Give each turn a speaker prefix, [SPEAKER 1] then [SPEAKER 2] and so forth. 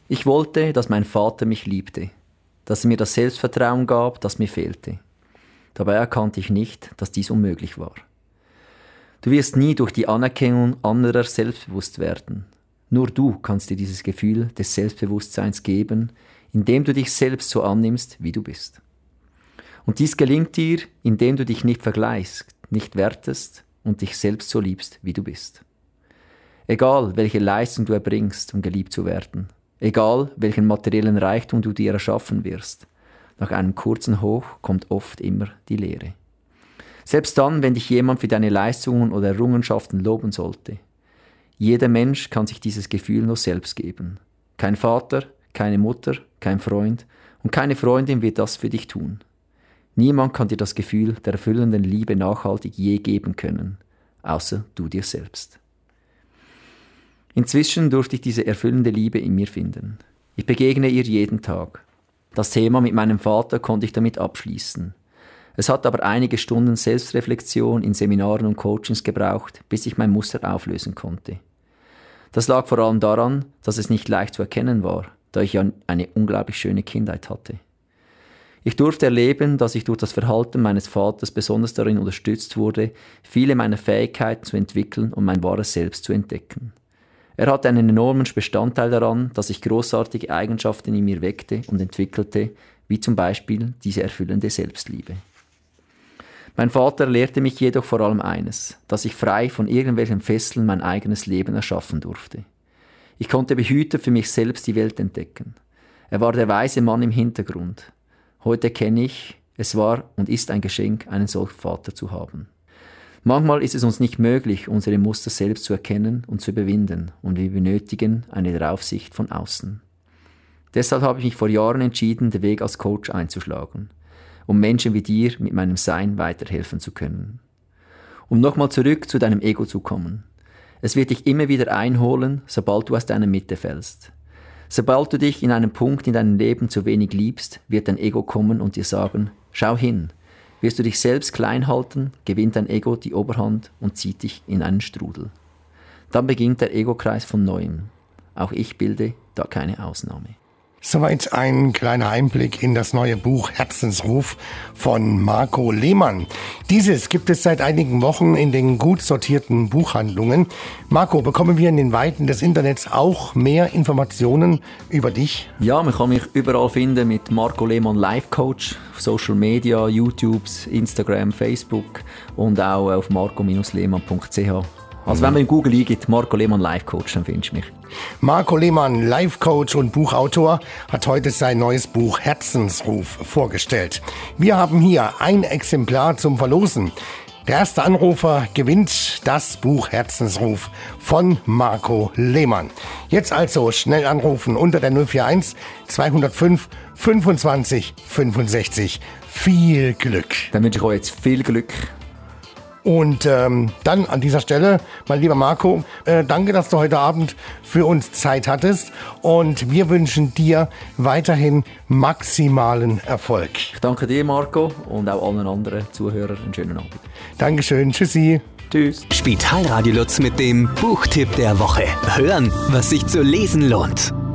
[SPEAKER 1] Ich wollte, dass mein Vater mich liebte, dass er mir das Selbstvertrauen gab, das mir fehlte. Dabei erkannte ich nicht, dass dies unmöglich war. Du wirst nie durch die Anerkennung anderer selbstbewusst werden. Nur du kannst dir dieses Gefühl des Selbstbewusstseins geben, indem du dich selbst so annimmst, wie du bist. Und dies gelingt dir, indem du dich nicht vergleichst, nicht wertest und dich selbst so liebst, wie du bist. Egal, welche Leistung du erbringst, um geliebt zu werden, egal, welchen materiellen Reichtum du dir erschaffen wirst, nach einem kurzen Hoch kommt oft immer die Leere. Selbst dann, wenn dich jemand für deine Leistungen oder Errungenschaften loben sollte. Jeder Mensch kann sich dieses Gefühl nur selbst geben. Kein Vater, keine Mutter, kein Freund und keine Freundin wird das für dich tun. Niemand kann dir das Gefühl der erfüllenden Liebe nachhaltig je geben können, außer du dir selbst. Inzwischen durfte ich diese erfüllende Liebe in mir finden. Ich begegne ihr jeden Tag. Das Thema mit meinem Vater konnte ich damit abschließen. Es hat aber einige Stunden Selbstreflexion in Seminaren und Coachings gebraucht, bis ich mein Muster auflösen konnte. Das lag vor allem daran, dass es nicht leicht zu erkennen war, da ich ja eine unglaublich schöne Kindheit hatte. Ich durfte erleben, dass ich durch das Verhalten meines Vaters besonders darin unterstützt wurde, viele meiner Fähigkeiten zu entwickeln und mein wahres Selbst zu entdecken. Er hatte einen enormen Bestandteil daran, dass ich großartige Eigenschaften in mir weckte und entwickelte, wie zum Beispiel diese erfüllende Selbstliebe. Mein Vater lehrte mich jedoch vor allem eines, dass ich frei von irgendwelchen Fesseln mein eigenes Leben erschaffen durfte. Ich konnte behütet für mich selbst die Welt entdecken. Er war der weise Mann im Hintergrund. Heute kenne ich, es war und ist ein Geschenk, einen solchen Vater zu haben. Manchmal ist es uns nicht möglich, unsere Muster selbst zu erkennen und zu überwinden und wir benötigen eine Draufsicht von außen. Deshalb habe ich mich vor Jahren entschieden, den Weg als Coach einzuschlagen, um Menschen wie dir mit meinem Sein weiterhelfen zu können. Um nochmal zurück zu deinem Ego zu kommen. Es wird dich immer wieder einholen, sobald du aus deiner Mitte fällst. Sobald du dich in einem Punkt in deinem Leben zu wenig liebst, wird dein Ego kommen und dir sagen, schau hin. Wirst du dich selbst klein halten, gewinnt dein Ego die Oberhand und zieht dich in einen Strudel. Dann beginnt der Ego-Kreis von Neuem. Auch ich bilde da keine Ausnahme.
[SPEAKER 2] Soweit ein kleiner Einblick in das neue Buch Herzensruf von Marco Lehmann. Dieses gibt es seit einigen Wochen in den gut sortierten Buchhandlungen. Marco, bekommen wir in den Weiten des Internets auch mehr Informationen über dich?
[SPEAKER 1] Ja, man kann mich überall finden mit Marco Lehmann Life Coach, auf Social Media, YouTube, Instagram, Facebook und auch auf marco-lehmann.ch. Also wenn man in Google eingibt, Marco Lehmann Life Coach, dann findest du mich.
[SPEAKER 2] Marco Lehmann, Life Coach und Buchautor, hat heute sein neues Buch Herzensruf vorgestellt. Wir haben hier ein Exemplar zum Verlosen. Der erste Anrufer gewinnt das Buch Herzensruf von Marco Lehmann. Jetzt also schnell anrufen unter der 041 205 25 65. Viel Glück.
[SPEAKER 1] Dann wünsche ich euch jetzt viel Glück.
[SPEAKER 2] Und dann an dieser Stelle, mein lieber Marco, danke, dass du heute Abend für uns Zeit hattest. Und wir wünschen dir weiterhin maximalen Erfolg.
[SPEAKER 1] Ich danke dir, Marco, und auch allen anderen Zuhörern einen schönen Abend.
[SPEAKER 2] Dankeschön, tschüssi.
[SPEAKER 1] Tschüss.
[SPEAKER 3] Spitalradio Lutz mit dem Buchtipp der Woche. Hören, was sich zu lesen lohnt.